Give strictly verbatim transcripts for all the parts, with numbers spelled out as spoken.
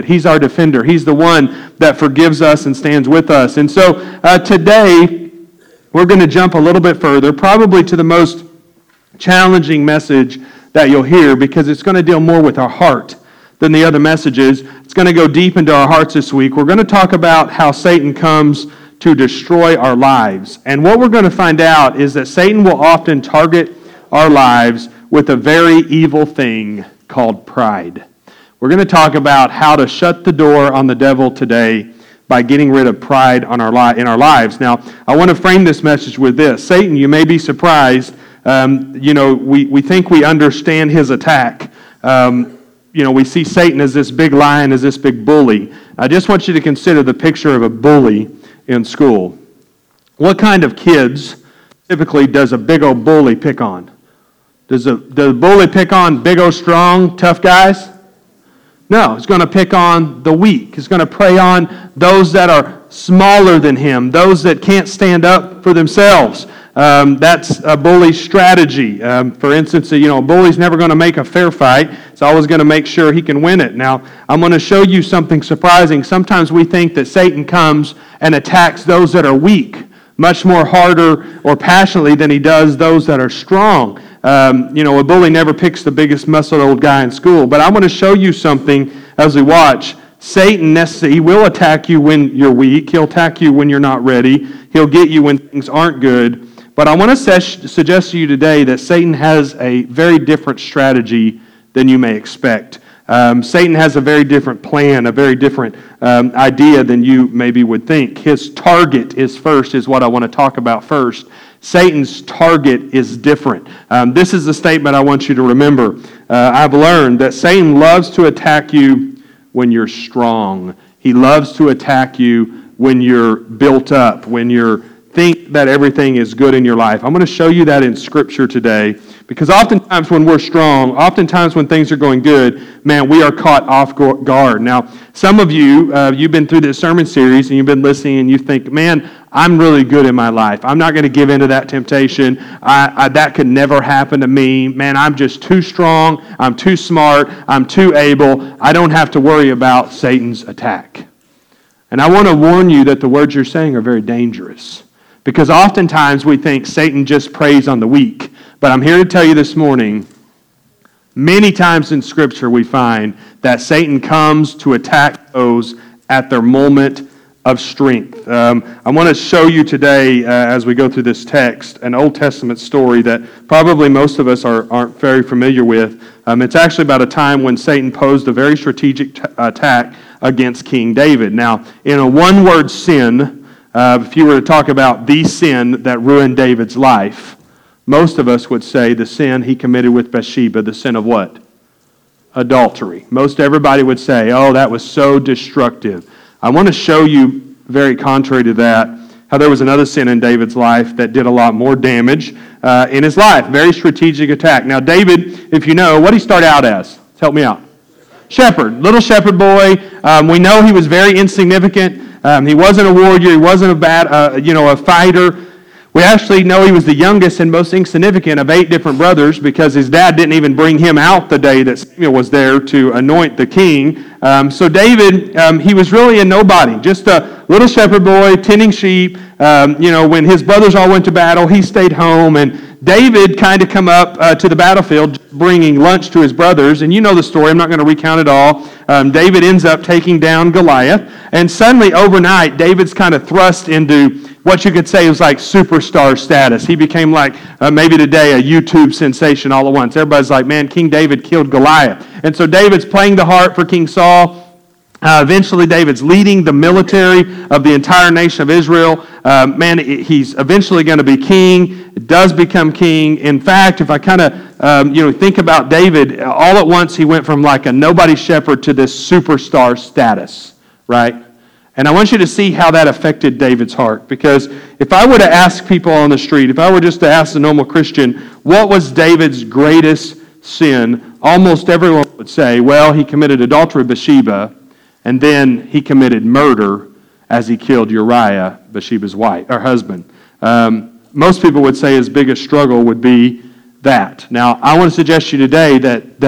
He's our defender. He's the one that forgives us and stands with us. And so uh, today, we're going to jump a little bit further, probably to the most challenging message that you'll hear, because it's going to deal more with our heart than the other messages. It's going to go deep into our hearts this week. We're going to talk about how Satan comes to destroy our lives. And what we're going to find out is that Satan will often target our lives with a very evil thing called pride. We're going to talk about how to shut the door on the devil today by getting rid of pride on our li- in our lives. Now, I want to frame this message with this. Satan, you may be surprised, um, you know, we, we think we understand his attack. Um, you know, we see Satan as this big lion, as this big bully. I just want you to consider the picture of a bully in school. What kind of kids typically does a big old bully pick on? Does a, does a bully pick on big old strong, tough guys? No, he's going to pick on the weak. He's going to prey on those that are smaller than him, those that can't stand up for themselves. Um, that's a bully strategy. Um, for instance, you know, a bully's never going to make a fair fight. He's always going to make sure he can win it. Now, I'm going to show you something surprising. Sometimes we think that Satan comes and attacks those that are weak much more harder or passionately than he does those that are strong. Um, you know, a bully never picks the biggest muscled old guy in school. But I want to show you something as we watch. Satan, he will attack you when you're weak. He'll attack you when you're not ready. He'll get you when things aren't good. But I want to ses- suggest to you today that Satan has a very different strategy than you may expect. Um, Satan has a very different plan, a very different um, idea than you maybe would think. His target is first, is what I want to talk about first. Satan's target is different. Um, this is the statement I want you to remember. Uh, I've learned that Satan loves to attack you when you're strong. He loves to attack you when you're built up, when you think that everything is good in your life. I'm going to show you that in Scripture today, because oftentimes when we're strong, oftentimes when things are going good, man, we are caught off guard. Now, some of you, uh, you've been through this sermon series and you've been listening and you think, man, I'm really good in my life. I'm not going to give in to that temptation. I, I, that could never happen to me. Man, I'm just too strong. I'm too smart. I'm too able. I don't have to worry about Satan's attack. And I want to warn you that the words you're saying are very dangerous, because oftentimes we think Satan just preys on the weak. But I'm here to tell you this morning, many times in Scripture we find that Satan comes to attack those at their moment of strength. Um, I want to show you today, uh, as we go through this text, an Old Testament story that probably most of us are, aren't very familiar with. Um, it's actually about a time when Satan posed a very strategic t- attack against King David. Now, in a one-word sin, uh, if you were to talk about the sin that ruined David's life, most of us would say the sin he committed with Bathsheba, the sin of what? Adultery. Most everybody would say, oh, that was so destructive. I want to show you, very contrary to that, how there was another sin in David's life that did a lot more damage uh, in his life. Very strategic attack. Now, David, if you know, what did he start out as? Help me out. Shepherd, little shepherd boy. Um, we know he was very insignificant. Um, he wasn't a warrior. He wasn't a bad, uh, you know, a fighter. We actually know he was the youngest and most insignificant of eight different brothers, because his dad didn't even bring him out the day that Samuel was there to anoint the king. Um, so David, um, he was really a nobody, just a little shepherd boy tending sheep. Um, you know, when his brothers all went to battle, he stayed home, and David kind of come up uh, to the battlefield bringing lunch to his brothers, and you know the story. I'm not going to recount it all. Um, David ends up taking down Goliath, and suddenly overnight, David's kind of thrust into what you could say was like superstar status. He became like uh, maybe today a YouTube sensation all at once. Everybody's like, man, King David killed Goliath. And so David's playing the harp for King Saul. Uh, eventually, David's leading the military of the entire nation of Israel. Uh, man, he's eventually going to be king. Does become king. In fact, if I kind of um, you know think about David, all at once he went from like a nobody shepherd to this superstar status, right? And I want you to see how that affected David's heart. Because if I were to ask people on the street, if I were just to ask the normal Christian, what was David's greatest sin? Almost everyone would say, well, he committed adultery with Bathsheba, and then he committed murder as he killed Uriah, Bathsheba's wife, or husband. Um, most people would say his biggest struggle would be that. Now, I want to suggest to you today that, that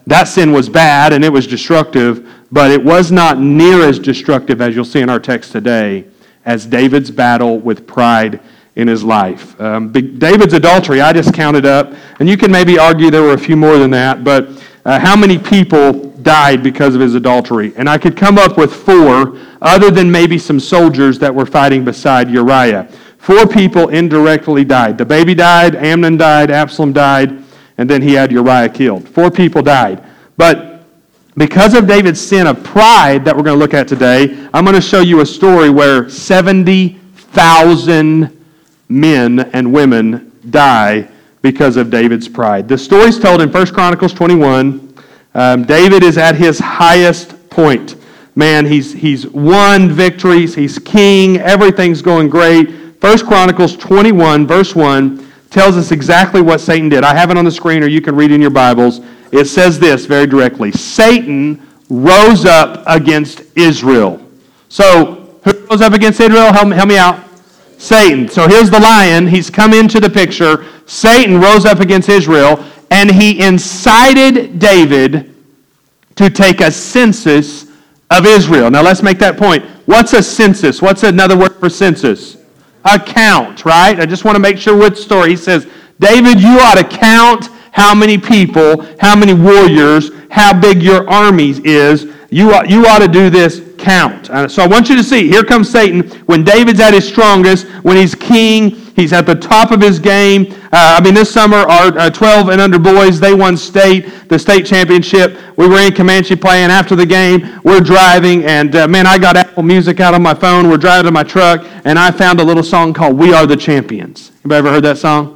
that sin was bad and it was destructive, but it was not near as destructive as you'll see in our text today as David's battle with pride in his life. Um, David's adultery, I just counted up, and you can maybe argue there were a few more than that, but uh, how many people died because of his adultery? And I could come up with four, other than maybe some soldiers that were fighting beside Uriah. Four people indirectly died. The baby died, Amnon died, Absalom died, and then he had Uriah killed. Four people died. But because of David's sin of pride that we're going to look at today, I'm going to show you a story where seventy thousand men and women die because of David's pride. The story's told in First Chronicles twenty-one. Um, David is at his highest point. Man, he's he's won victories. He's king. Everything's going great. First Chronicles twenty-one, verse one, tells us exactly what Satan did. I have it on the screen, or you can read it in your Bibles. It says this very directly. Satan rose up against Israel. So, who rose up against Israel? Help me, help me out. Satan. So here's the lion. He's come into the picture. Satan rose up against Israel, and he incited David to take a census of Israel. Now let's make that point. What's a census? What's another word for census? A count, right? I just want to make sure which story. He says, David, you ought to count how many people, how many warriors, how big your army is. You ought, you ought to do this count. Uh, so I want you to see, here comes Satan. When David's at his strongest, when he's king, he's at the top of his game. Uh, I mean, this summer, our uh, twelve and under boys, they won state, the state championship. We were in Comanche playing. After the game, we're driving, and uh, man, I got Apple Music out on my phone. We're driving to my truck, and I found a little song called We Are the Champions. Anybody ever heard that song?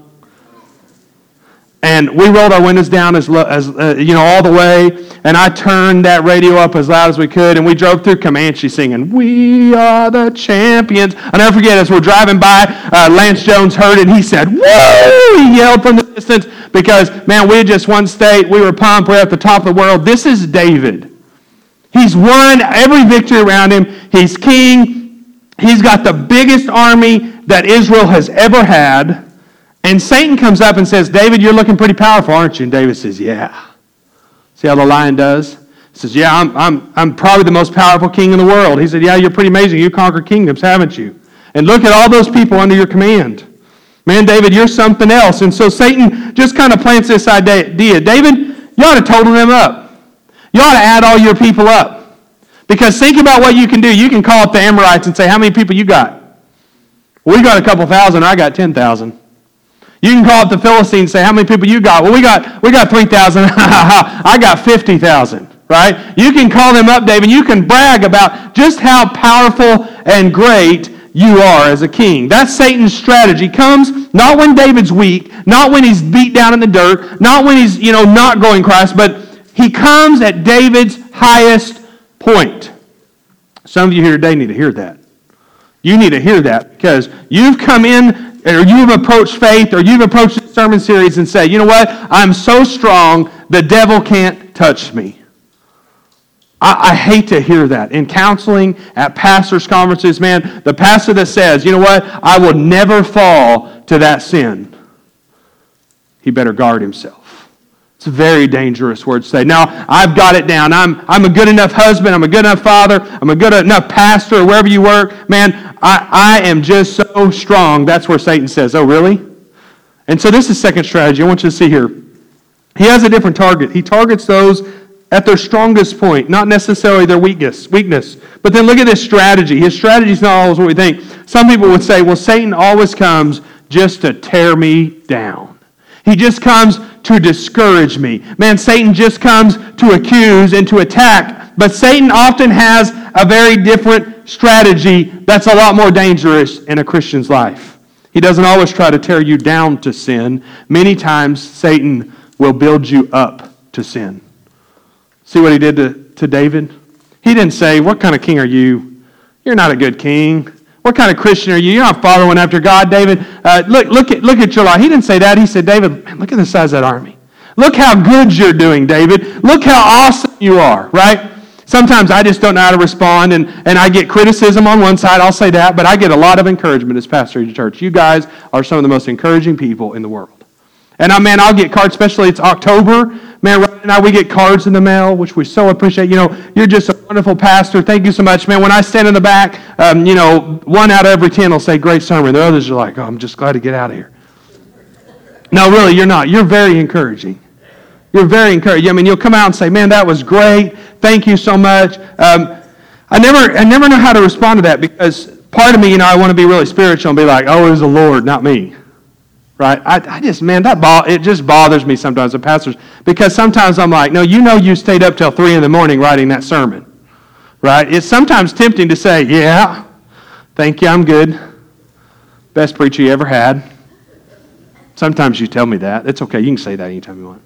And we rolled our windows down as, as uh, you know, all the way, and I turned that radio up as loud as we could, and we drove through Comanche singing, We Are the Champions. I'll never forget, as we're driving by, uh, Lance Jones heard it, and he said, Woo! He yelled from the distance because, man, we had just won state. We were pumped. We're at the top of the world. This is David. He's won every victory around him. He's king. He's got the biggest army that Israel has ever had. And Satan comes up and says, David, you're looking pretty powerful, aren't you? And David says, yeah. See how the lion does? He says, yeah, I'm, I'm, I'm probably the most powerful king in the world. He said, yeah, you're pretty amazing. You conquered kingdoms, haven't you? And look at all those people under your command. Man, David, you're something else. And so Satan just kind of plants this idea. David, you ought to total them up. You ought to add all your people up. Because think about what you can do. You can call up the Amorites and say, how many people you got? Well, we got a couple thousand. I got ten thousand. You can call up the Philistines and say, how many people you got? Well, we got we got three thousand. I got fifty thousand, right? You can call them up, David. You can brag about just how powerful and great you are as a king. That's Satan's strategy. Comes not when David's weak, not when he's beat down in the dirt, not when he's, you know, not going Christ, but he comes at David's highest point. Some of you here today need to hear that. You need to hear that because you've come in or you've approached faith, or you've approached the sermon series and say, you know what, I'm so strong, the devil can't touch me. I, I hate to hear that. In counseling, at pastors' conferences, man, the pastor that says, you know what, I will never fall to that sin, he better guard himself. It's a very dangerous word to say. Now, I've got it down. I'm, I'm a good enough husband. I'm a good enough father. I'm a good enough pastor, or wherever you work. Man, I, I am just so strong. That's where Satan says, oh, really? And so this is second strategy. I want you to see here. He has a different target. He targets those at their strongest point, not necessarily their weakness. weakness. But then look at this strategy. His strategy is not always what we think. Some people would say, well, Satan always comes just to tear me down. He just comes to discourage me. Man, Satan just comes to accuse and to attack. But Satan often has a very different strategy that's a lot more dangerous in a Christian's life. He doesn't always try to tear you down to sin. Many times, Satan will build you up to sin. See what he did to, to David? He didn't say, what kind of king are you? You're not a good king. What kind of Christian are you? You're not following after God, David. Uh, look, look at, look at your life. He didn't say that. He said, David, man, look at the size of that army. Look how good you're doing, David. Look how awesome you are, right? Sometimes I just don't know how to respond, and, and I get criticism on one side, I'll say that, but I get a lot of encouragement as pastor of your church. You guys are some of the most encouraging people in the world. And I, man, I'll get cards, especially it's October. Man, right now we get cards in the mail, which we so appreciate. You know, you're just a wonderful pastor. Thank you so much. Man, when I stand in the back, um, you know, one out of every ten will say, great sermon. The others are like, oh, I'm just glad to get out of here. No, really, you're not. You're very encouraging. You're very encouraging. I mean, you'll come out and say, man, that was great. Thank you so much. Um, I never I never know how to respond to that because part of me, you know, I want to be really spiritual and be like, oh, it was the Lord, not me. Right? I, I just, man, that bo- it just bothers me sometimes, the pastors, because sometimes I'm like, no, you know you stayed up till three in the morning writing that sermon. Right? It's sometimes tempting to say, yeah, thank you, I'm good. Best preacher you ever had. Sometimes you tell me that. It's okay, you can say that anytime you want.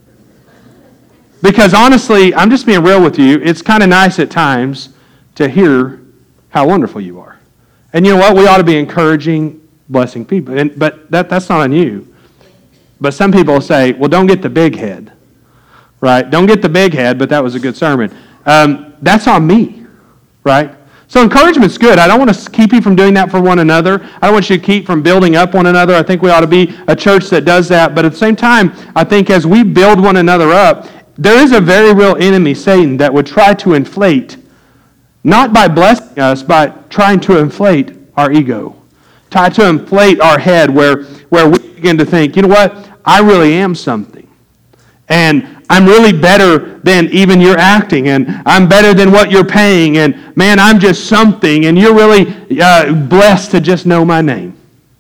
Because honestly, I'm just being real with you, it's kind of nice at times to hear how wonderful you are. And you know what? We ought to be encouraging, blessing people. And, but that, that's not on you. But some people say, well, don't get the big head. Right? Don't get the big head, but that was a good sermon. Um, that's on me. Right? So encouragement's good. I don't want to keep you from doing that for one another. I don't want you to keep from building up one another. I think we ought to be a church that does that. But at the same time, I think as we build one another up, there is a very real enemy, Satan, that would try to inflate, not by blessing us, but trying to inflate our ego. Try to inflate our head where, where we begin to think, you know what, I really am something. And I'm really better than even you're acting. And I'm better than what you're paying. And man, I'm just something. And you're really uh, blessed to just know my name.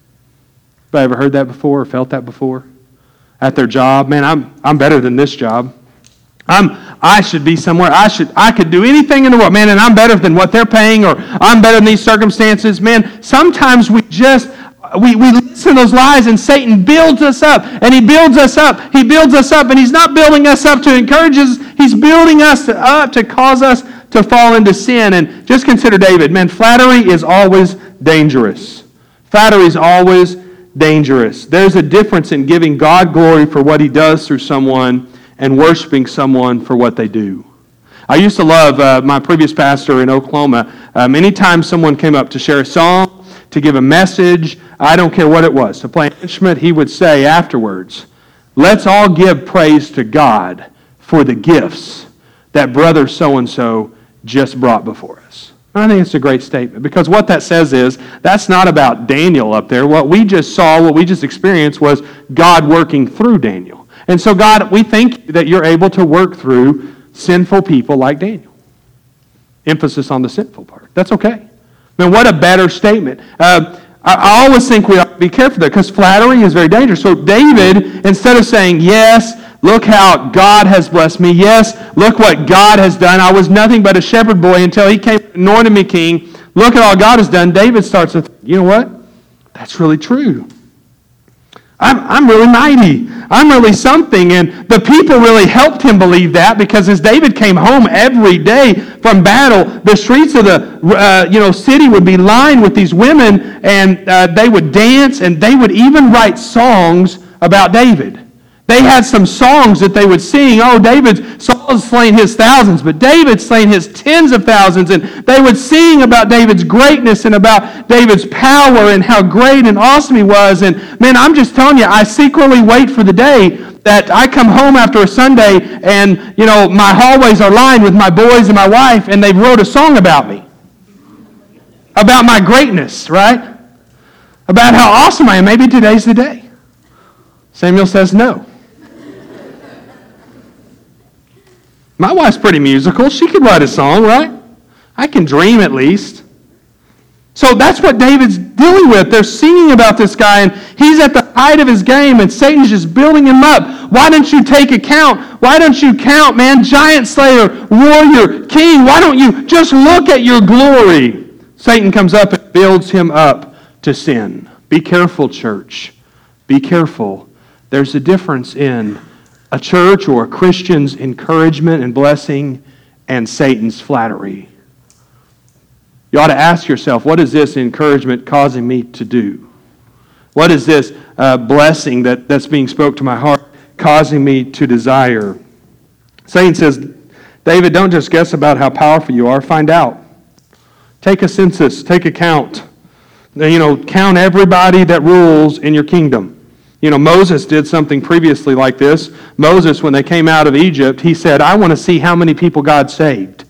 Have I ever heard that before or felt that before? At their job, man, I'm I'm better than this job. I'm, I should be somewhere. I should. I could do anything in the world, man, and I'm better than what they're paying, or I'm better than these circumstances. Man, sometimes we just, we, we listen to those lies, and Satan builds us up, and he builds us up. He builds us up, and he's not building us up to encourage us. He's building us up to cause us to fall into sin. And just consider David. Man, flattery is always dangerous. Flattery is always dangerous. There's a difference in giving God glory for what he does through someone and worshiping someone for what they do. I used to love uh, my previous pastor in Oklahoma. Um, anytime someone came up to share a song, to give a message, I don't care what it was, to play an instrument, he would say afterwards, let's all give praise to God for the gifts that brother so-and-so just brought before us. And I think it's a great statement because what that says is that's not about Daniel up there. What we just saw, what we just experienced was God working through Daniel. And so, God, we thank you that you're able to work through sinful people like Daniel. Emphasis on the sinful part. That's okay. I mean, what a better statement. Uh, I, I always think we ought to be careful there because flattery is very dangerous. So David, instead of saying, yes, look how God has blessed me. Yes, look what God has done. I was nothing but a shepherd boy until he came and anointed me king. Look at all God has done. David starts with, you know what? That's really true. I'm, I'm really mighty. I'm really something. And the people really helped him believe that because as David came home every day from battle, the streets of the uh, you know city would be lined with these women, and uh, they would dance, and they would even write songs about David. They had some songs that they would sing. Oh, David, Saul's slain his thousands, but David's slain his tens of thousands. And they would sing about David's greatness and about David's power and how great and awesome he was. And man, I'm just telling you, I secretly wait for the day that I come home after a Sunday and, you know, my hallways are lined with my boys and my wife, and they wrote a song about me. About my greatness, right? About how awesome I am. Maybe today's the day. Samuel says no. My wife's pretty musical. She could write a song, right? I can dream at least. So that's what David's dealing with. They're singing about this guy, and he's at the height of his game, and Satan's just building him up. Why don't you take account? Why don't you count, man? Giant slayer, warrior, king. Why don't you just look at your glory? Satan comes up and builds him up to sin. Be careful, church. Be careful. There's a difference in a church or a Christian's encouragement and blessing and Satan's flattery. You ought to ask yourself, what is this encouragement causing me to do? What is this uh, blessing that, that's being spoke to my heart causing me to desire? Satan says, David, don't just guess about how powerful you are. Find out. Take a census. Take a count. You know, count everybody that rules in your kingdom. You know, Moses did something previously like this. Moses, when they came out of Egypt, he said, I want to see how many people God saved.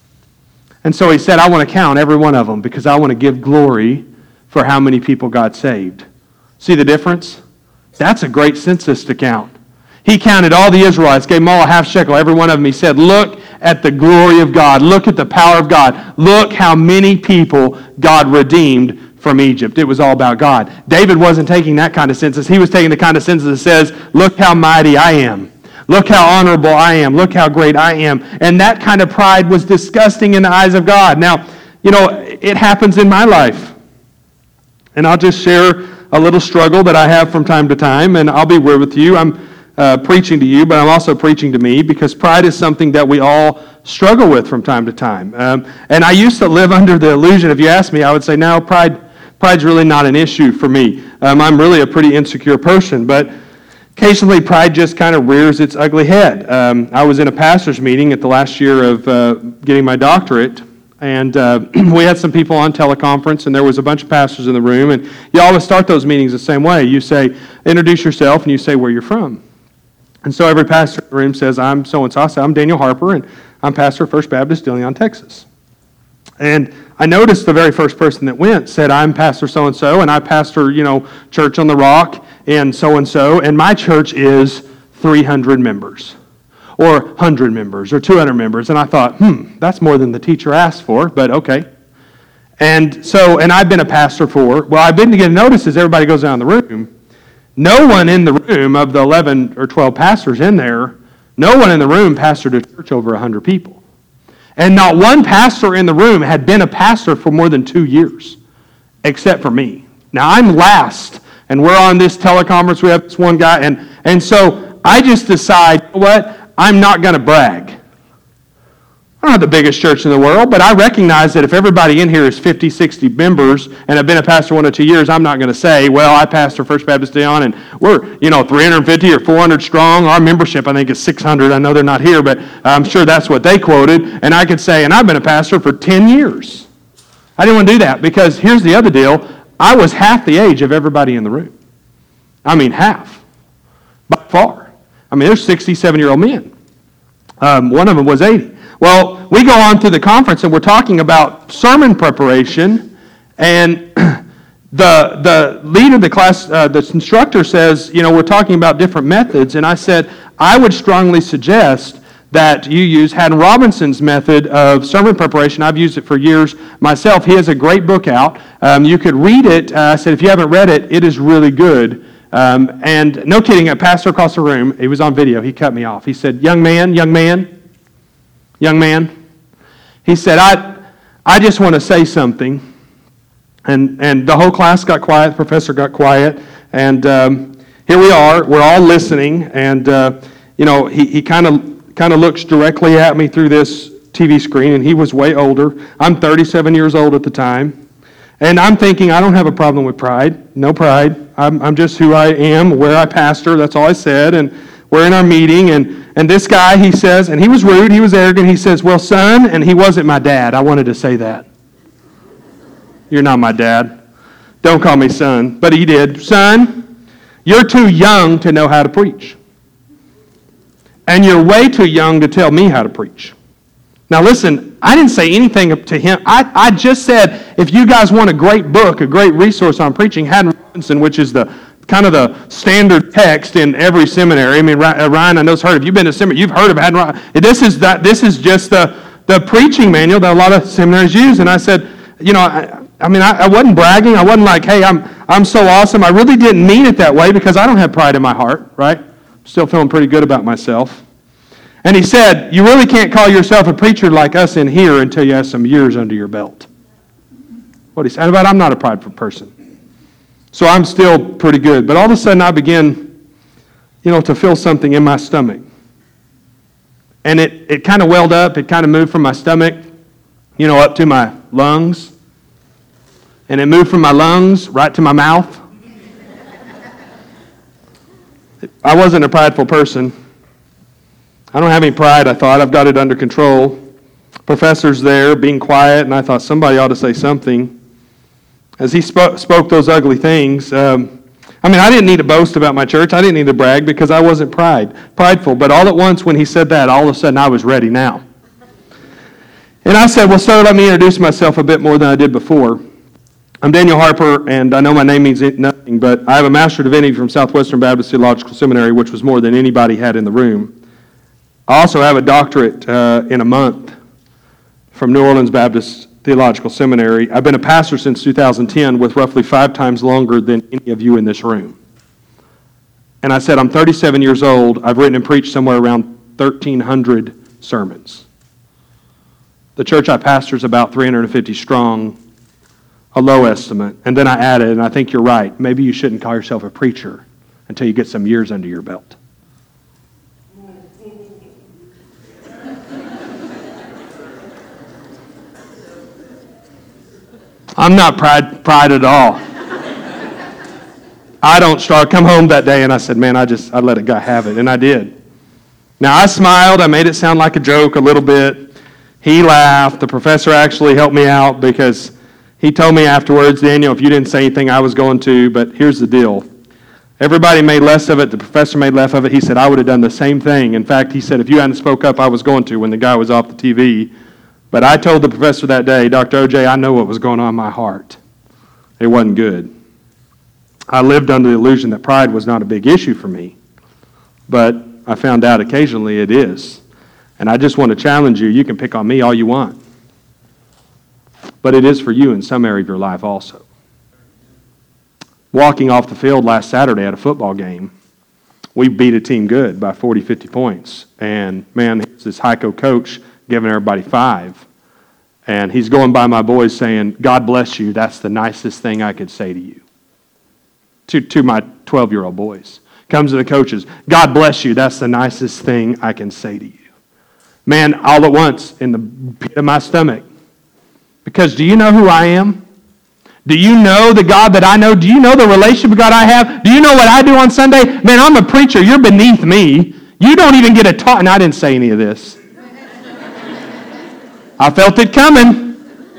And so he said, I want to count every one of them because I want to give glory for how many people God saved. See the difference? That's a great census to count. He counted all the Israelites, gave them all a half shekel, every one of them. He said, look at the glory of God. Look at the power of God. Look how many people God redeemed from Egypt. It was all about God. David wasn't taking that kind of census. He was taking the kind of census that says, look how mighty I am. Look how honorable I am. Look how great I am. And that kind of pride was disgusting in the eyes of God. Now, you know, it happens in my life. And I'll just share a little struggle that I have from time to time, and I'll be real with you. I'm uh, preaching to you, but I'm also preaching to me because pride is something that we all struggle with from time to time. Um, and I used to live under the illusion, if you ask me, I would say, no, pride, pride's really not an issue for me. Um, I'm really a pretty insecure person, but occasionally, pride just kind of rears its ugly head. Um, I was in a pastor's meeting at the last year of uh, getting my doctorate, and uh, we had some people on teleconference, and there was a bunch of pastors in the room, and you always start those meetings the same way. You say, introduce yourself, and you say where you're from. And so every pastor in the room says, I'm so-and-so. I say, I'm Daniel Harper, and I'm pastor of First Baptist, De Leon, Texas. And I noticed the very first person that went said, I'm pastor so-and-so, and I pastor, you know, Church on the Rock, and so-and-so, and my church is three hundred members, or one hundred members, or two hundred members. And I thought, hmm, that's more than the teacher asked for, but okay. And so, and I've been a pastor for, well, I've been to get notice as everybody goes down the room. No one in the room of the eleven or twelve pastors in there, no one in the room pastored a church over one hundred people. And not one pastor in the room had been a pastor for more than two years, except for me. Now, I'm last, and we're on this teleconference. We have this one guy, and, and so I just decide, you know what, I'm not going to brag. I don't have the biggest church in the world, but I recognize that if everybody in here is fifty, sixty members, and have been a pastor one or two years, I'm not going to say, well, I pastor First Baptist De Leon, and we're, you know, three hundred fifty or four hundred strong. Our membership, I think, is six hundred. I know they're not here, but I'm sure that's what they quoted. And I could say, and I've been a pastor for ten years. I didn't want to do that because here's the other deal. I was half the age of everybody in the room. I mean, half. By far. I mean, there's sixty, seventy-year-old men. Um, one of them was eighty. Well, we go on to the conference, and we're talking about sermon preparation, and the the leader of the class, uh, the instructor says, you know, we're talking about different methods, and I said, I would strongly suggest that you use Haddon Robinson's method of sermon preparation. I've used it for years myself. He has a great book out. Um, you could read it. Uh, I said, if you haven't read it, it is really good. Um, and no kidding, a pastor across the room, he was on video, he cut me off. He said, young man, young man, young man. He said, I I just want to say something. And and the whole class got quiet, the professor got quiet, and um, here we are, we're all listening, and uh, you know, he he kind of kind of looks directly at me through this T V screen, and he was way older. I'm thirty-seven years old at the time. And I'm thinking, I don't have a problem with pride. No pride. I'm, I'm just who I am, where I pastor. That's all I said. And we're in our meeting, and, and this guy, he says, and he was rude, he was arrogant. He says, well, son, and he wasn't my dad. I wanted to say that. You're not my dad. Don't call me son. But he did. Son, you're too young to know how to preach. And you're way too young to tell me how to preach. Now listen, I didn't say anything to him. I, I just said, if you guys want a great book, a great resource on preaching, Haddon Robinson, which is the kind of the standard text in every seminary. I mean, Ryan, I know, has heard. If you've been to seminary, you've heard of Haddon Robinson. This is that. This is just the the preaching manual that a lot of seminaries use. And I said, you know, I, I mean, I, I wasn't bragging. I wasn't like, hey, I'm I'm so awesome. I really didn't mean it that way because I don't have pride in my heart, right? I'm still feeling pretty good about myself. And he said, you really can't call yourself a preacher like us in here until you have some years under your belt. What he said, but I'm not a prideful person. So I'm still pretty good. But all of a sudden I begin, you know, to feel something in my stomach. And it, it kind of welled up. It kind of moved from my stomach, you know, up to my lungs. And it moved from my lungs right to my mouth. I wasn't a prideful person. I don't have any pride, I thought. I've got it under control. Professor's there, being quiet, and I thought somebody ought to say something. As he spoke, spoke those ugly things, um, I mean, I didn't need to boast about my church. I didn't need to brag because I wasn't pride, prideful. But all at once when he said that, all of a sudden I was ready now. And I said, well, sir, let me introduce myself a bit more than I did before. I'm Daniel Harper, and I know my name means nothing, but I have a Master of Divinity from Southwestern Baptist Theological Seminary, which was more than anybody had in the room. I also have a doctorate uh, in a month from New Orleans Baptist Theological Seminary. I've been a pastor since two thousand ten, with roughly five times longer than any of you in this room. And I said, I'm thirty-seven years old. I've written and preached somewhere around thirteen hundred sermons. The church I pastor is about three hundred fifty strong, a low estimate. And then I added, and I think you're right, maybe you shouldn't call yourself a preacher until you get some years under your belt. I'm not pride, pride at all. I don't start, come home that day and I said, man, I just, I let a guy have it. And I did. Now I smiled, I made it sound like a joke a little bit. He laughed. The professor actually helped me out because he told me afterwards, Daniel, if you didn't say anything, I was going to, but here's the deal. Everybody made less of it. The professor made less of it. He said, I would have done the same thing. In fact, he said, if you hadn't spoke up, I was going to when the guy was off the T V. But I told the professor that day, Doctor O J, I know what was going on in my heart. It wasn't good. I lived under the illusion that pride was not a big issue for me, but I found out occasionally it is. And I just want to challenge you, you can pick on me all you want, but it is for you in some area of your life also. Walking off the field last Saturday at a football game, we beat a team good by forty, fifty points. And man, this Heiko coach giving everybody five. And he's going by my boys saying, God bless you, that's the nicest thing I could say to you. To, to my twelve-year-old boys. Comes to the coaches, God bless you, that's the nicest thing I can say to you. Man, all at once, in the pit of my stomach. Because do you know who I am? Do you know the God that I know? Do you know the relationship with God I have? Do you know what I do on Sunday? Man, I'm a preacher. You're beneath me. You don't even get a talk. And I didn't say any of this. I felt it coming.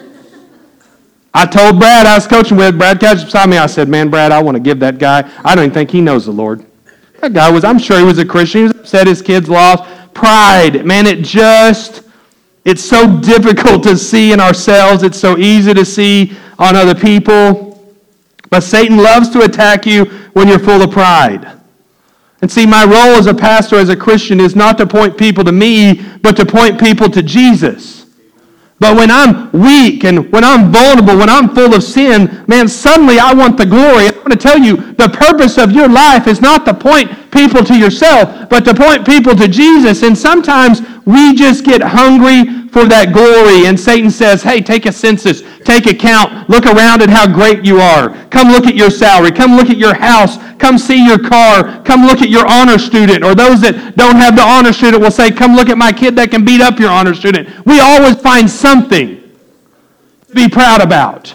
I told Brad I was coaching with, Brad Couch beside me, I said, man, Brad, I want to give that guy, I don't even think he knows the Lord. That guy was, I'm sure he was a Christian. He was upset his kids lost. Pride, man, it just, it's so difficult to see in ourselves. It's so easy to see on other people. But Satan loves to attack you when you're full of pride. And see, my role as a pastor, as a Christian, is not to point people to me, but to point people to Jesus. But when I'm weak and when I'm vulnerable, when I'm full of sin, man, suddenly I want the glory. I want to tell you, the purpose of your life is not to point people to yourself, but to point people to Jesus. And sometimes we just get hungry for that glory. And Satan says, hey, take a census, take a count, look around at how great you are. Come look at your salary. Come look at your house. Come see your car. Come look at your honor student. Or those that don't have the honor student will say, come look at my kid that can beat up your honor student. We always find something to be proud about.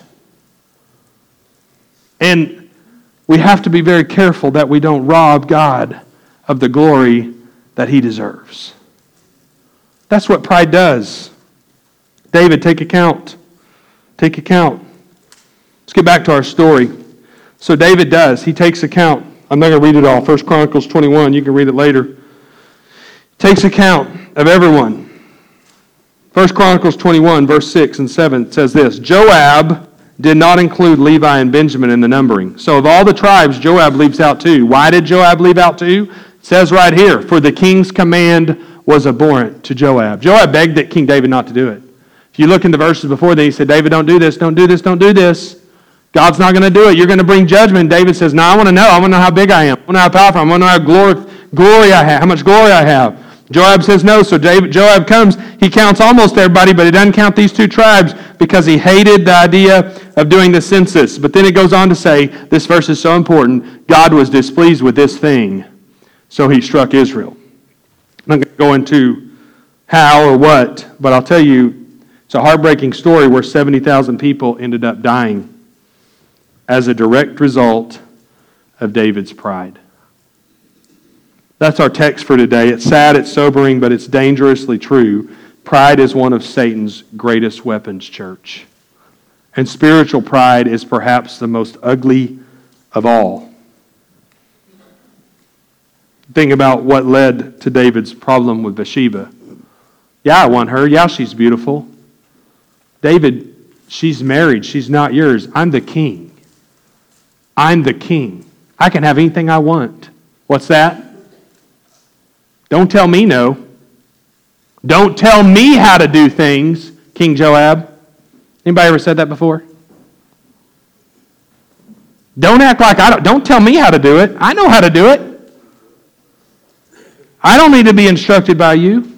And we have to be very careful that we don't rob God of the glory that he deserves. That's what pride does. David, take account. Take account. Let's get back to our story. So David does. He takes account. I'm not going to read it all. First Chronicles twenty-one. You can read it later. Takes account of everyone. First Chronicles twenty-one, verse six and seven says this. Joab did not include Levi and Benjamin in the numbering. So of all the tribes, Joab leaves out two. Why did Joab leave out two? It says right here, for the king's command was abhorrent to Joab. Joab begged that King David not to do it. If you look in the verses before that, he said, David, don't do this, don't do this, don't do this. God's not going to do it. You're going to bring judgment. David says, no, I want to know. I want to know how big I am. I want to know how powerful I am. I want to know how glory, glory I have, how much glory I have. Joab says no, so David, Joab comes. He counts almost everybody, but he doesn't count these two tribes because he hated the idea of doing the census. But then it goes on to say, this verse is so important, God was displeased with this thing, so he struck Israel. I'm not going to go into how or what, but I'll tell you, it's a heartbreaking story where seventy thousand people ended up dying as a direct result of David's pride. That's our text for today. It's sad, it's sobering, but it's dangerously true. Pride is one of Satan's greatest weapons, church. And spiritual pride is perhaps the most ugly of all. Think about what led to David's problem with Bathsheba. Yeah, I want her. Yeah, she's beautiful. David, she's married. She's not yours. I'm the king. I'm the king. I can have anything I want. What's that? Don't tell me no. Don't tell me how to do things, King Joab. Anybody ever said that before? Don't act like I don't. Don't tell me how to do it. I know how to do it. I don't need to be instructed by you.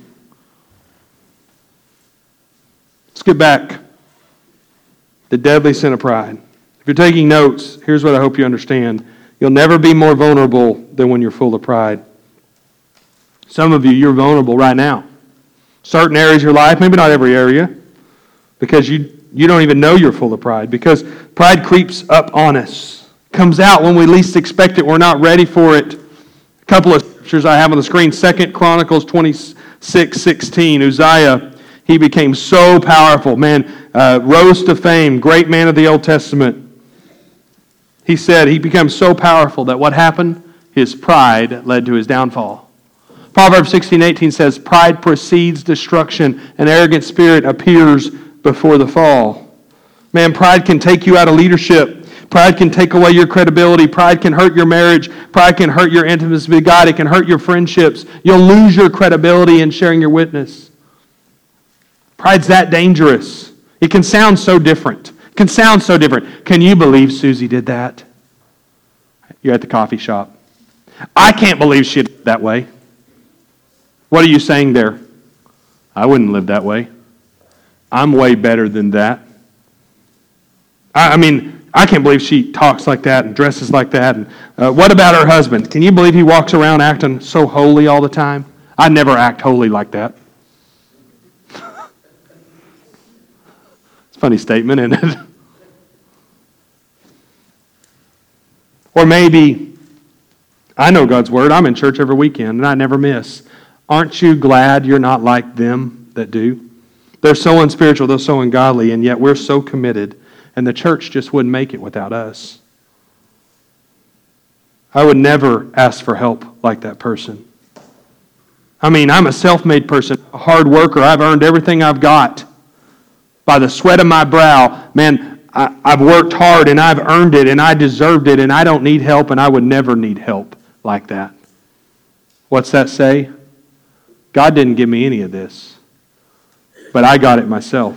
Let's get back. The deadly sin of pride. If you're taking notes, here's what I hope you understand. You'll never be more vulnerable than when you're full of pride. Some of you, you're vulnerable right now. Certain areas of your life, maybe not every area, because you, you don't even know you're full of pride. Because pride creeps up on us. Comes out when we least expect it. We're not ready for it. A couple of scriptures I have on the screen. Second Chronicles twenty-six sixteen. Uzziah, he became so powerful. Man, uh, rose to fame. Great man of the Old Testament. He said he became so powerful that what happened? His pride led to his downfall. Proverbs sixteen eighteen says, pride precedes destruction. An arrogant spirit appears before the fall. Man, pride can take you out of leadership. Pride can take away your credibility. Pride can hurt your marriage. Pride can hurt your intimacy with God. It can hurt your friendships. You'll lose your credibility in sharing your witness. Pride's that dangerous. It can sound so different. It can sound so different. Can you believe Susie did that? You're at the coffee shop. I can't believe she did that way. What are you saying there? I wouldn't live that way. I'm way better than that. I, I mean... I can't believe she talks like that and dresses like that. And uh, what about her husband? Can you believe he walks around acting so holy all the time? I never act holy like that. It's a funny statement, isn't it? Or maybe, I know God's word. I'm in church every weekend and I never miss. Aren't you glad you're not like them that do? They're so unspiritual, they're so ungodly, and yet we're so committed. And the church just wouldn't make it without us. I would never ask for help like that person. I mean, I'm a self-made person, a hard worker. I've earned everything I've got by the sweat of my brow. Man, I, I've worked hard and I've earned it and I deserved it and I don't need help and I would never need help like that. What's that say? God didn't give me any of this, but I got it myself.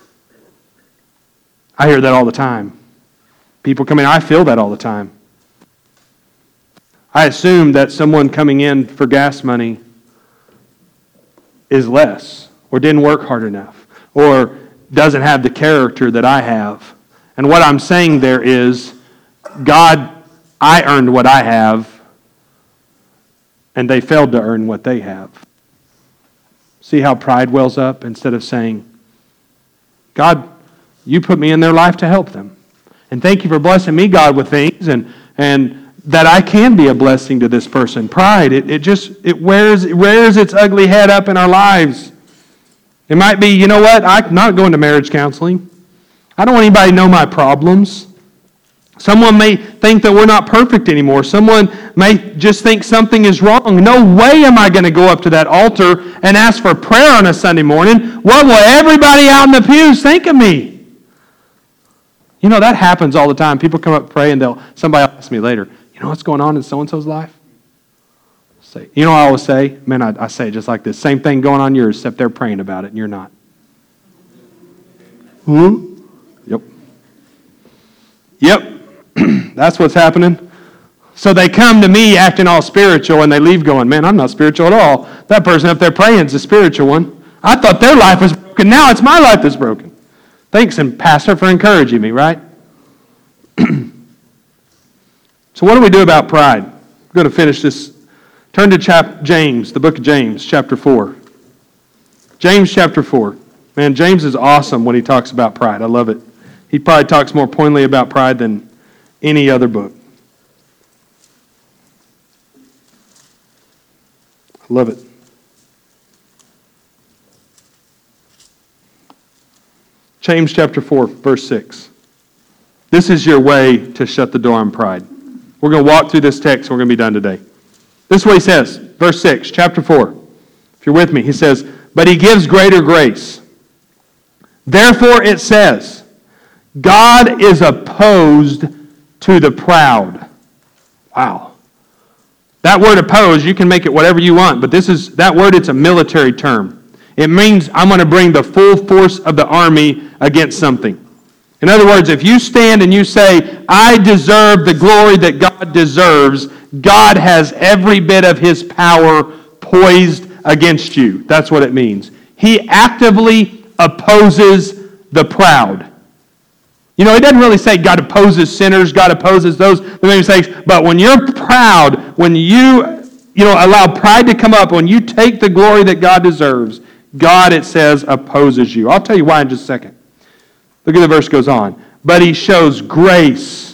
I hear that all the time. People come in, I feel that all the time. I assume that someone coming in for gas money is less, or didn't work hard enough, or doesn't have the character that I have. And what I'm saying there is, God, I earned what I have, and they failed to earn what they have. See how pride wells up instead of saying, God, you put me in their life to help them. And thank you for blessing me, God, with things and, and that I can be a blessing to this person. Pride, it, it just, it wears, it rears its ugly head up in our lives. It might be, you know what, I'm not going to marriage counseling. I don't want anybody to know my problems. Someone may think that we're not perfect anymore. Someone may just think something is wrong. No way am I going to go up to that altar and ask for prayer on a Sunday morning. What will everybody out in the pews think of me? You know, that happens all the time. People come up and pray and they'll, somebody will ask me later, you know what's going on in so-and-so's life? Say, you know what I always say? Man, I, I say it just like this. Same thing going on yours, except they're praying about it and you're not. Hmm? Yep. Yep. That's what's happening. So they come to me acting all spiritual and they leave going, man, I'm not spiritual at all. That person up there praying is the spiritual one. I thought their life was broken. Now it's my life that's broken. Thanks, and Pastor, for encouraging me, right? So what do we do about pride? We're going to finish this. Turn to chap- James, the book of James, chapter four. James chapter four. Man, James is awesome when he talks about pride. I love it. He probably talks more pointedly about pride than any other book. I love it. James chapter four, verse six. This is your way to shut the door on pride. We're going to walk through this text and we're going to be done today. This is what he says, verse six, chapter four. If you're with me, he says, but he gives greater grace. Therefore it says, God is opposed to the proud. Wow. That word opposed, you can make it whatever you want, but this is that word, it's a military term. It means I'm going to bring the full force of the army against something. In other words, if you stand and you say, I deserve the glory that God deserves, God has every bit of his power poised against you. That's what it means. He actively opposes the proud. You know, it doesn't really say God opposes sinners, God opposes those that make mistakes, but when you're proud, when you, you know, allow pride to come up, when you take the glory that God deserves, God, it says, opposes you. I'll tell you why in just a second. Look at the verse goes on. But he shows grace,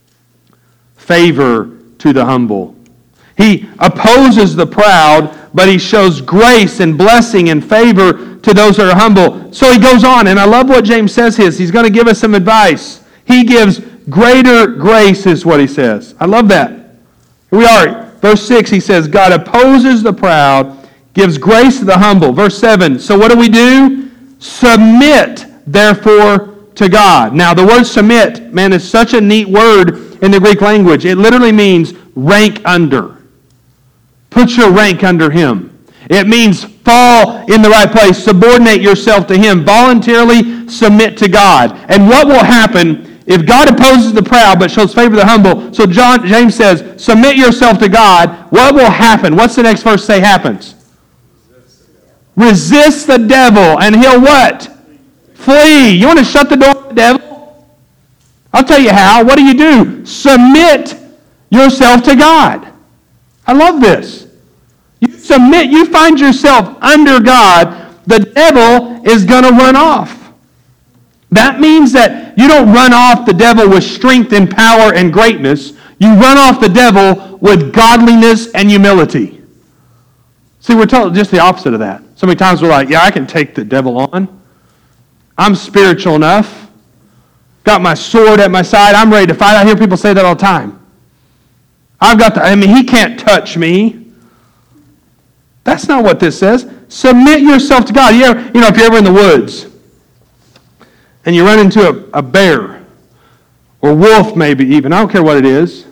favor to the humble. He opposes the proud, but he shows grace and blessing and favor to those that are humble. So he goes on, and I love what James says here. He's going to give us some advice. He gives greater grace, is what he says. I love that. Here we are. Verse six, he says, God opposes the proud, gives grace to the humble. Verse seven, so what do we do? Submit, therefore, to God. Now, the word submit, man, is such a neat word in the Greek language. It literally means rank under. Put your rank under him. It means fall in the right place. Subordinate yourself to him. Voluntarily submit to God. And what will happen if God opposes the proud but shows favor to the humble? So John, James says, submit yourself to God. What will happen? What's the next verse say happens? Resist the devil, and he'll what? Flee. You want to shut the door to the devil? I'll tell you how. What do you do? Submit yourself to God. I love this. You submit, you find yourself under God, the devil is going to run off. That means that you don't run off the devil with strength and power and greatness. You run off the devil with godliness and humility. See, we're told just the opposite of that. So many times we're like, yeah, I can take the devil on. I'm spiritual enough. Got my sword at my side. I'm ready to fight. I hear people say that all the time. I've got the, I mean, he can't touch me. That's not what this says. Submit yourself to God. You, ever, you know, if you're ever in the woods and you run into a, a bear or wolf maybe even, I don't care what it is.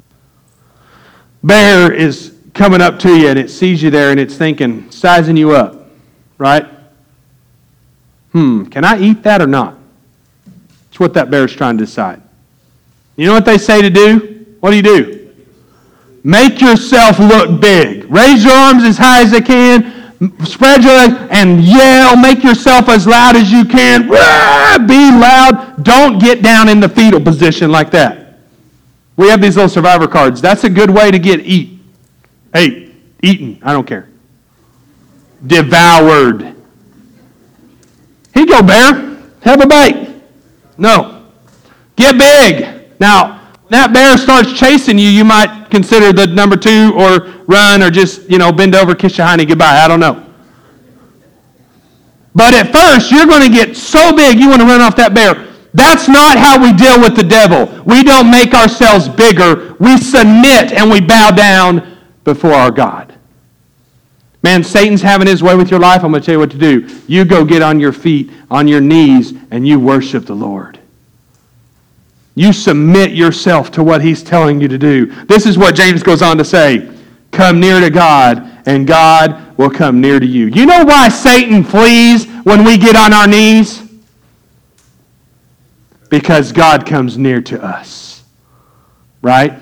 Bear is coming up to you and it sees you there and it's thinking, sizing you up, right? Hmm, can I eat that or not? That's what that bear's trying to decide. You know what they say to do? What do you do? Make yourself look big. Raise your arms as high as you can. Spread your legs and yell. Make yourself as loud as you can. Be loud. Don't get down in the fetal position like that. We have these little survivor cards. That's a good way to get eat. Ate. Eaten. I don't care. Devoured. Here you go, bear. Have a bite. No. Get big. Now, when that bear starts chasing you, you might consider the number two or run or just, you know, bend over, kiss your hiney, goodbye. I don't know. But at first, you're going to get so big, you want to run off that bear. That's not how we deal with the devil. We don't make ourselves bigger. We submit and we bow down before our God. Man, Satan's having his way with your life. I'm going to tell you what to do. You go get on your feet, on your knees, and you worship the Lord. You submit yourself to what he's telling you to do. This is what James goes on to say. Come near to God, and God will come near to you. You know why Satan flees when we get on our knees? Because God comes near to us. Right?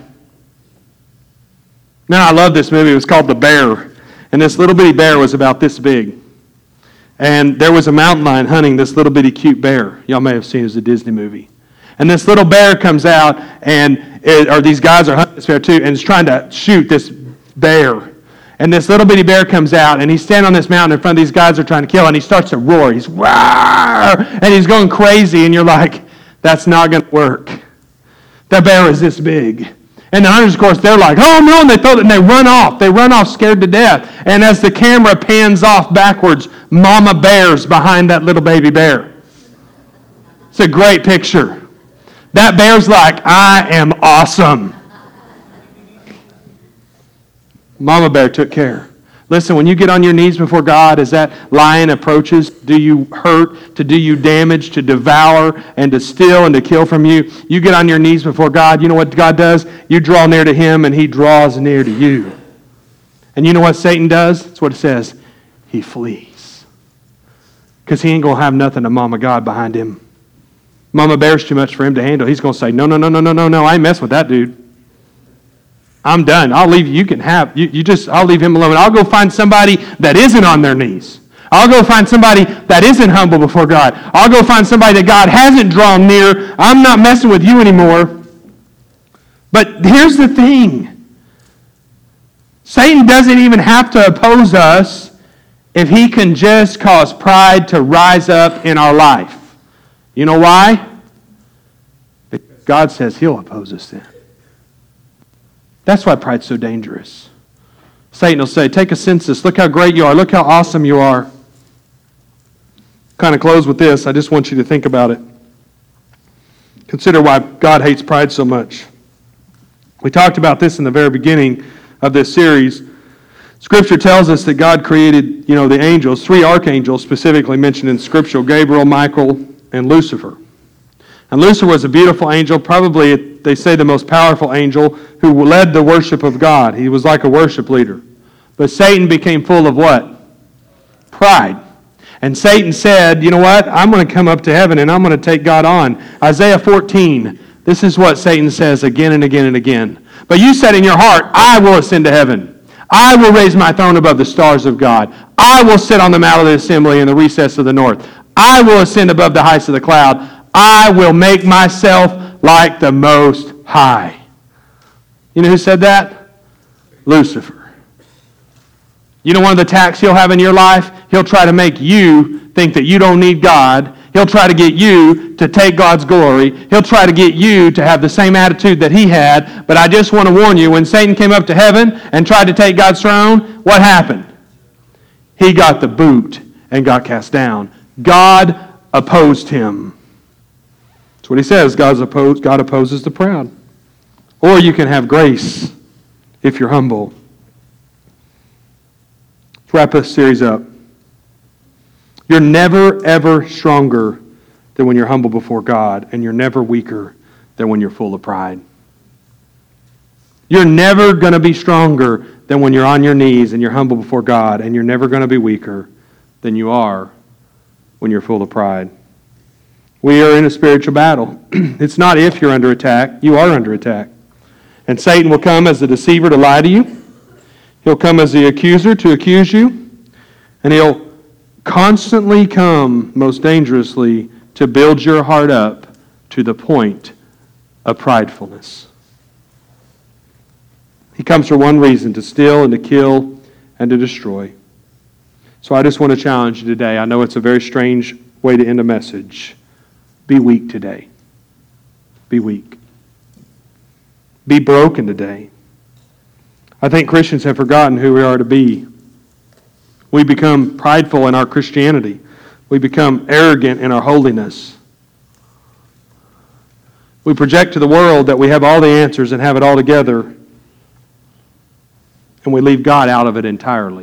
Now, I love this movie. It was called The Bear. And this little bitty bear was about this big. And there was a mountain lion hunting this little bitty cute bear. Y'all may have seen it. It was a Disney movie. And this little bear comes out, and it, or these guys are hunting this bear too, and is trying to shoot this bear. And this little bitty bear comes out, and he's standing on this mountain in front of these guys they're trying to kill, and he starts to roar. He's roar, and he's going crazy, and you're like, that's not going to work. That bear is this big. And the hunters, of course, they're like, oh no, and they throw it, and they run off. They run off scared to death. And as the camera pans off backwards, mama bear's behind that little baby bear. It's a great picture. That bear's like, I am awesome. Mama Bear took care. Listen, when you get on your knees before God as that lion approaches, do you hurt, to do you damage, to devour, and to steal and to kill from you, you get on your knees before God. You know what God does? You draw near to Him, and He draws near to you. And you know what Satan does? That's what it says. He flees. Because he ain't going to have nothing to Mama God behind him. Mama Bear's too much for him to handle. He's going to say, no, no, no, no, no, no, no, I ain't messing with that dude. I'm done. I'll leave you. You can have, you, you just, I'll leave him alone. I'll go find somebody that isn't on their knees. I'll go find somebody that isn't humble before God. I'll go find somebody that God hasn't drawn near. I'm not messing with you anymore. But here's the thing. Satan doesn't even have to oppose us if he can just cause pride to rise up in our life. You know why? Because God says He'll oppose us then. That's why pride's so dangerous. Satan will say, take a census. Look how great you are. Look how awesome you are. Kind of close with this. I just want you to think about it. Consider why God hates pride so much. We talked about this in the very beginning of this series. Scripture tells us that God created, you know, the angels, three archangels specifically mentioned in Scripture, Gabriel, Michael, and Lucifer. And Lucifer was a beautiful angel, probably, they say, the most powerful angel who led the worship of God. He was like a worship leader. But Satan became full of what? Pride. And Satan said, you know what? I'm going to come up to heaven and I'm going to take God on. Isaiah fourteen, this is what Satan says again and again and again. But you said in your heart, I will ascend to heaven. I will raise my throne above the stars of God. I will sit on the mount of the assembly in the recess of the north. I will ascend above the heights of the cloud. I will make myself like the Most High. You know who said that? Lucifer. You know one of the attacks he'll have in your life? He'll try to make you think that you don't need God. He'll try to get you to take God's glory. He'll try to get you to have the same attitude that he had. But I just want to warn you, when Satan came up to heaven and tried to take God's throne, what happened? He got the boot and got cast down. God opposed him. That's what he says. God's opposed, God opposes the proud. Or you can have grace if you're humble. Let's wrap this series up. You're never, ever stronger than when you're humble before God, and you're never weaker than when you're full of pride. You're never going to be stronger than when you're on your knees and you're humble before God, and you're never going to be weaker than you are when you're full of pride. We are in a spiritual battle. It's not if you're under attack. You are under attack. And Satan will come as the deceiver to lie to you. He'll come as the accuser to accuse you. And he'll constantly come, most dangerously, to build your heart up to the point of pridefulness. He comes for one reason, to steal and to kill and to destroy. So I just want to challenge you today. I know it's a very strange way to end a message. Be weak today. Be weak. Be broken today. I think Christians have forgotten who we are to be. We become prideful in our Christianity. We become arrogant in our holiness. We project to the world that we have all the answers and have it all together, and we leave God out of it entirely.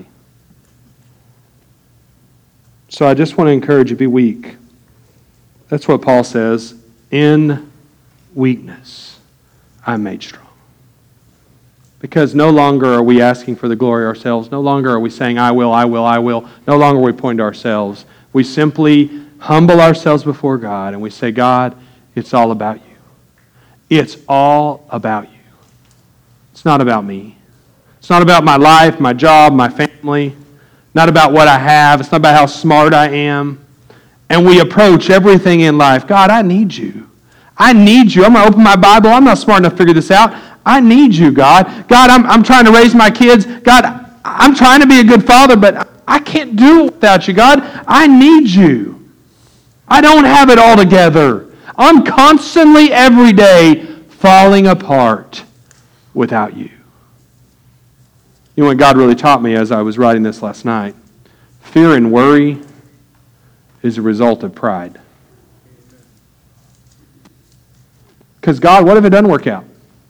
So I just want to encourage you, be weak. That's what Paul says. In weakness, I'm made strong. Because no longer are we asking for the glory ourselves. No longer are we saying, I will, I will, I will. No longer are we pointing to ourselves. We simply humble ourselves before God and we say, God, it's all about you. It's all about you. It's not about me. It's not about my life, my job, my family. Not about what I have. It's not about how smart I am. And we approach everything in life. God, I need you. I need you. I'm going to open my Bible. I'm not smart enough to figure this out. I need you, God. God, I'm, I'm trying to raise my kids. God, I'm trying to be a good father, but I can't do it without you, God. I need you. I don't have it all together. I'm constantly, every day, falling apart without you. You know what God really taught me as I was writing this last night? Fear and worry is a result of pride. Because God, what if it doesn't work out?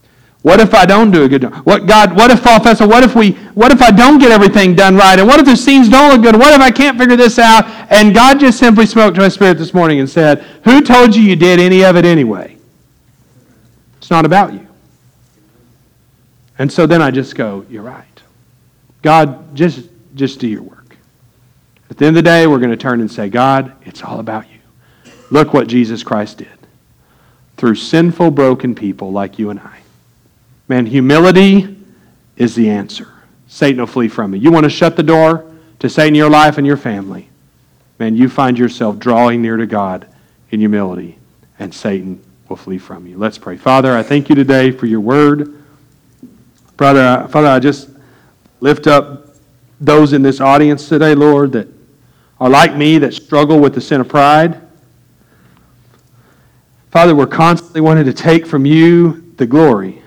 What if I don't do a good job? What God? What if Fall Festival? What if we? What if I don't get everything done right? And what if the scenes don't look good? What if I can't figure this out? And God just simply spoke to my spirit this morning and said, "Who told you you did any of it anyway? It's not about you." And so then I just go, "You're right. God, just just do your work." At the end of the day, we're going to turn and say, "God, it's all about you. Look what Jesus Christ did through sinful, broken people like you and I." Man, humility is the answer. Satan will flee from you. You want to shut the door to Satan in your life and your family. Man, you find yourself drawing near to God in humility, and Satan will flee from you. Let's pray. Father, I thank you today for your word. Father, Father, I just lift up those in this audience today, Lord, that are like me, that struggle with the sin of pride. Father, we're constantly wanting to take from you the glory.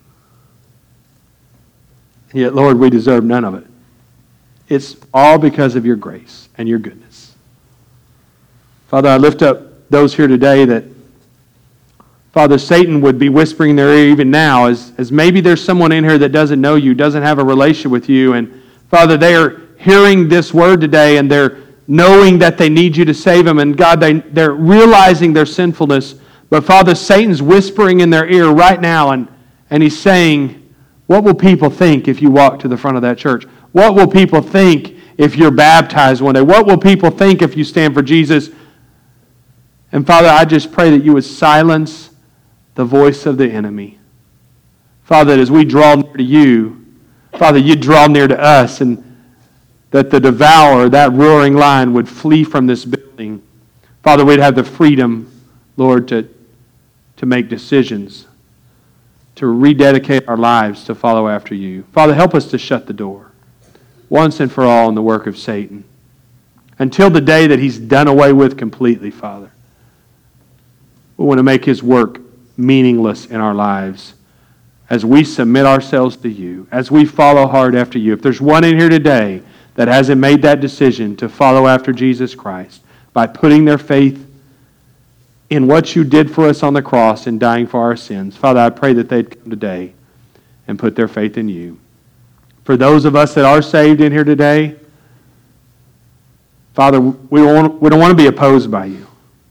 Yet, Lord, we deserve none of it. It's all because of your grace and your goodness. Father, I lift up those here today that, Father, Satan would be whispering in their ear even now, as, as maybe there's someone in here that doesn't know you, doesn't have a relationship with you, and Father, they are hearing this word today, and they're knowing that they need you to save them, and God, they, they're realizing their sinfulness, but Father, Satan's whispering in their ear right now, and, and he's saying, what will people think if you walk to the front of that church? What will people think if you're baptized one day? What will people think if you stand for Jesus? And Father, I just pray that you would silence the voice of the enemy. Father, that as we draw near to you, Father, you draw near to us, and that the devourer, that roaring lion, would flee from this building. Father, we'd have the freedom, Lord, to, to make decisions, to rededicate our lives to follow after you. Father, help us to shut the door once and for all on the work of Satan until the day that he's done away with completely, Father. We want to make his work meaningless in our lives as we submit ourselves to you, as we follow hard after you. If there's one in here today that hasn't made that decision to follow after Jesus Christ by putting their faith in what you did for us on the cross and dying for our sins, Father, I pray that they'd come today and put their faith in you. For those of us that are saved in here today, Father, we don't want, we don't want to be opposed by you.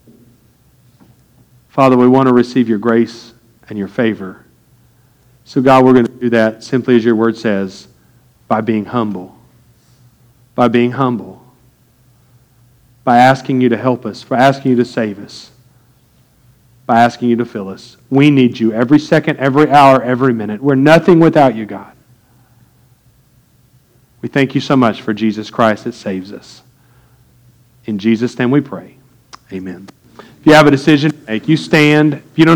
Father, we want to receive your grace and your favor. So God, we're going to do that simply as your word says, by being humble. By being humble. By asking you to help us, for asking you to save us, by asking you to fill us. We need you every second, every hour, every minute. We're nothing without you, God. We thank you so much for Jesus Christ that saves us. In Jesus' name we pray. Amen. If you have a decision to make, you stand. If you don't